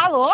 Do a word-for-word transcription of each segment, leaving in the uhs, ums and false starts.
Alô?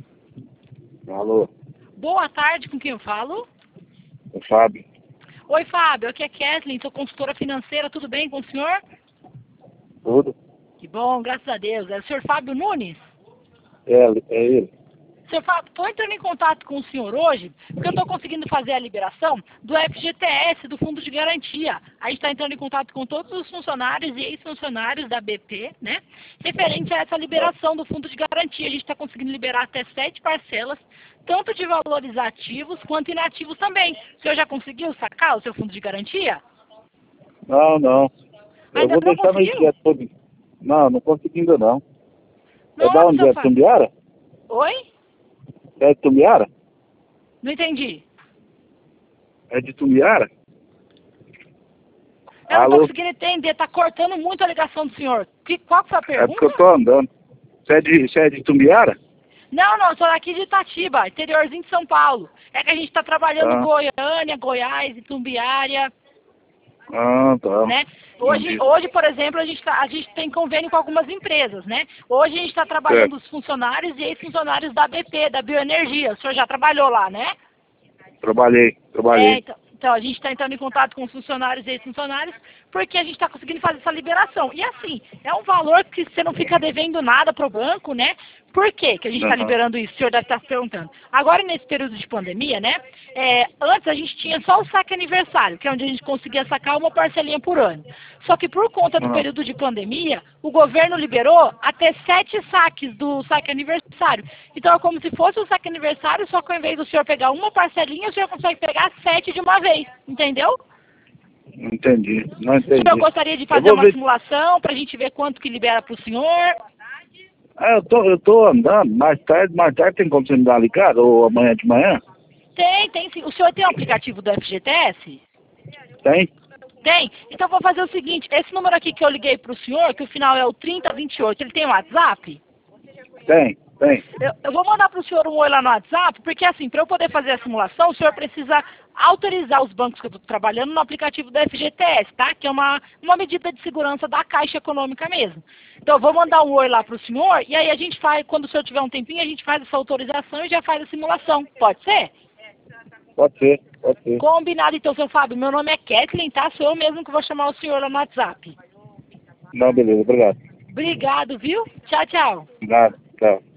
Alô, Boa tarde, com quem eu falo? o Fábio. Oi, Fábio, aqui é Kathleen, sou consultora financeira, tudo bem com o senhor? Tudo? Que bom, graças a Deus. É o senhor Fábio Nunes? É, é ele. Senhor Fábio, estou entrando em contato com o senhor hoje, porque eu estou conseguindo fazer a liberação do F G T S, do Fundo de Garantia. A gente está entrando em contato com todos os funcionários e ex-funcionários da B P, né? Referente a essa liberação do Fundo de Garantia. A gente está conseguindo liberar até sete parcelas, tanto de valores ativos quanto inativos também. O senhor já conseguiu sacar o seu Fundo de Garantia? Não, não. Eu Ainda vou não deixar meu conseguiu? direto todo. Não, não consegui ainda não. É da Nossa, onde? seu É de Fábio. Tumbiara? Oi? É de Tumbiara? Não entendi. É de Tumbiara? Eu não Alô? estou conseguindo entender, está cortando muito a ligação do senhor. Que, qual que foi a É porque eu pergunta? tô andando. Você é de, você é de Tumbiara? Não, não, sou daqui de Itatiba, interiorzinho de São Paulo. É que a gente está trabalhando Ah. Goiânia, Goiás, Itumbiária, Ah, tá. né? Hoje, Entendi. hoje, por exemplo, a gente, tá, a gente tem convênio com algumas empresas, né? Hoje a gente está trabalhando Certo. os funcionários e ex-funcionários da B P, da Bioenergia. O senhor já trabalhou lá, né? Trabalhei, É, trabalhei. então, então, a gente está entrando em contato com os funcionários e ex-funcionários porque a gente está conseguindo fazer essa liberação. E assim, é um valor que você não fica devendo nada para o banco, né? Por quê que a gente está Aham. liberando isso? O senhor deve estar se perguntando. Agora, nesse período de pandemia, né? É, antes a gente tinha só o saque aniversário, que é onde a gente conseguia sacar uma parcelinha por ano. Só que por conta do Aham. período de pandemia, o governo liberou até sete saques do saque aniversário. Então é como se fosse o saque aniversário, só que ao invés do senhor pegar uma parcelinha, o senhor consegue pegar sete de uma vez. Entendeu? Entendi. Não O senhor entendi. gostaria de Eu fazer vou uma ver. simulação para a gente ver quanto que libera para o senhor? Ah, eu tô, eu tô andando. Mais tarde, mais tarde tem como você me dar ligado? Ou amanhã de manhã? Tem, tem sim. O senhor tem o aplicativo do F G T S? Tem? Tem? Então vou fazer o seguinte, esse número aqui que eu liguei para o senhor, que o final é o trinta vinte e oito, ele tem um WhatsApp? Tem, tem. Eu, eu vou mandar para o senhor um oi lá no WhatsApp, porque assim, para eu poder fazer a simulação, o senhor precisa autorizar os bancos que eu estou trabalhando no aplicativo do F G T S, tá? Que é uma, uma medida de segurança da Caixa Econômica mesmo. Então eu vou mandar um oi lá para o senhor, e aí a gente faz, quando o senhor tiver um tempinho, a gente faz essa autorização e já faz a simulação. Pode ser? Pode ser, pode ser. Combinado então, seu Fábio. Meu nome é Kathleen, tá? Sou eu mesmo que vou chamar o senhor lá no WhatsApp. Não, beleza, obrigado. Obrigado, viu? Tchau, tchau. Nada, tchau.